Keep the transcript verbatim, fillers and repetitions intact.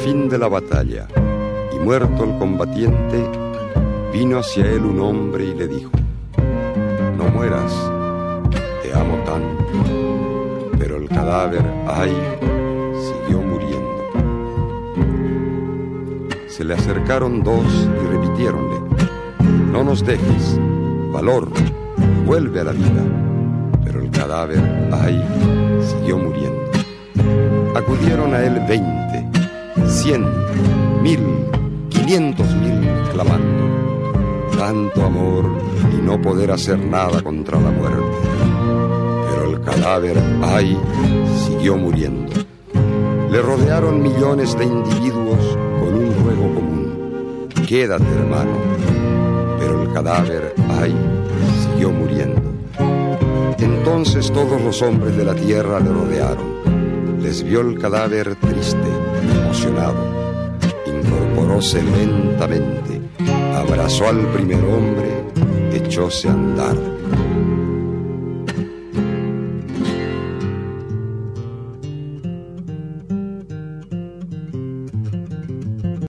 fin de la batalla y muerto el combatiente, vino hacia él un hombre y le dijo: no mueras, te amo tanto. Pero el cadáver, ay, siguió muriendo. Se le acercaron dos y repitiéronle: no nos dejes, valor, vuelve a la vida. Pero el cadáver, ay, siguió muriendo. Acudieron a él veinte, cien, mil, quinientos mil, clamando: tanto amor y no poder hacer nada contra la muerte. Pero el cadáver, ay, siguió muriendo. Le rodearon millones de individuos con un ruego común: quédate, hermano. Pero el cadáver, ay, siguió muriendo. Entonces todos los hombres de la tierra le rodearon. Les vio el cadáver triste, emocionado. Incorporóse lentamente, abrazó al primer hombre, echóse a andar.